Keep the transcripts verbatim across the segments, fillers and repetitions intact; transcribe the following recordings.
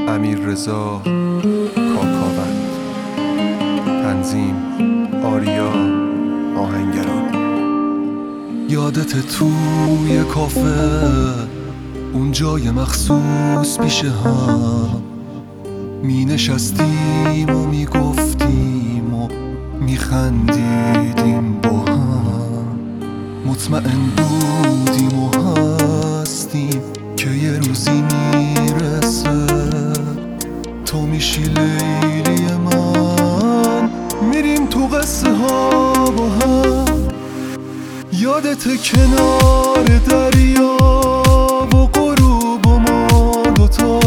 امیررضا کاکاوند. تنظیم آریا آهنگران. یادت توی کافه اون جای مخصوص پیش هم می نشستیم و می گفتیم و می خندیدیم با هم. مطمئن بودیم و هستیم که یه روزی میرسه تو میشی لیلی من، میریم تو قصه ها با هم. یادت کنار دریا و غروب و ما دوتا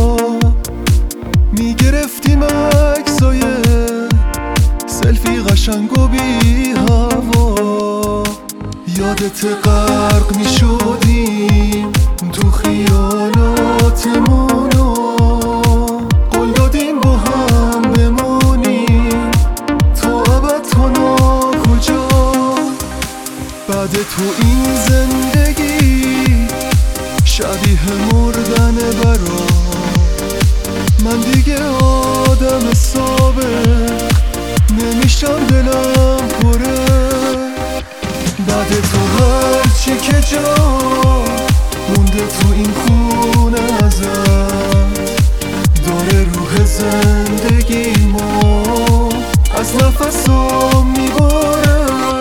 میگرفتیم عکسای سلفی قشنگ و بی هوا. یادت غرق میشدیم تو خیالاتمون و قول دادیم با هم بمونیم تا ابد تا ناکجا. بعد تو این زندگی شبیه مردن برا من، دیگه آدم ثابت نمیشم، دلم پره. بعد تو هرچی که جا مونده تو این خونه ازت داره روح زندگی ما از نفسم میباره.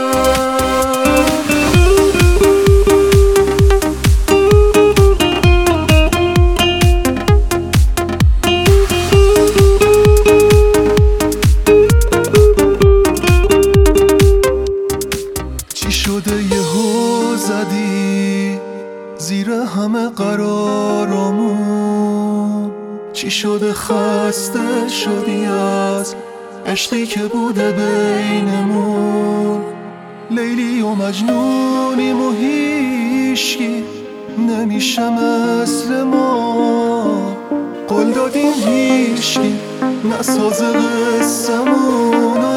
شده یهو زدی زیر همه قرارمون؟ چی شده خسته شدی از عشقی که بوده بینمون؟ لیلی و مجنونیم و هیشکی نمیشه مثل ما، قول دادیم هیشکی نساز قصمون و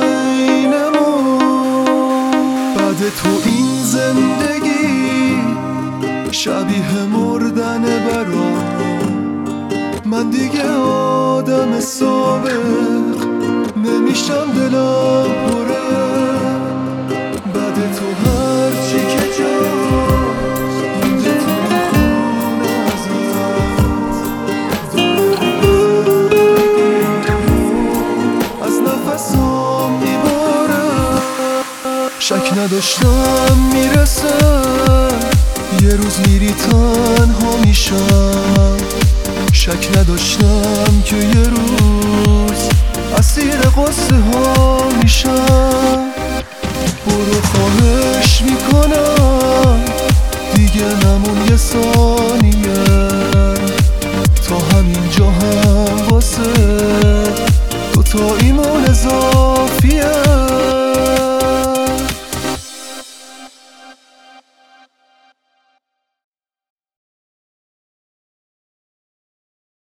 تو این زندگی شبیه مردن برا من، دیگه آدم سابق نمیشم، دلم پره. بعد تو هرچی که جا مونده تو خونه ازت از نفسم میباره. شک نداشتم میرسه یه روز میری تنها میشم، شک نداشتم که یه روز اسیر قصه ها میشم.